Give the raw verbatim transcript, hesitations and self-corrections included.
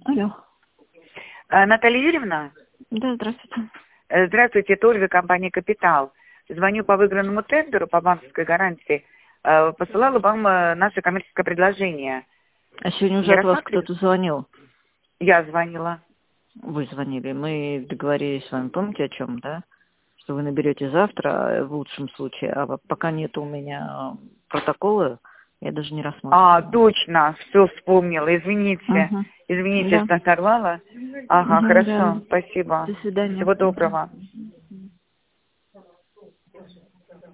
Алло. А, Наталья Юрьевна? Да, здравствуйте. Э, Здравствуйте, это Ольга, компания «Капитал». Звоню по выигранному тендеру по банковской гарантии. Э, Посылала вам э, наше коммерческое предложение. А сегодня уже Не от вас рассматривали? кто-то звонил. Я звонила. Вы звонили. Мы договорились с вами, помните о чем, да? Что вы наберете завтра, в лучшем случае, а вот пока нет у меня протокола, я даже не рассматривала. А, точно, все вспомнила. Извините. Угу. Извините, Да. что оторвала. Ага, Угу, хорошо, да. спасибо. До свидания. Всего доброго.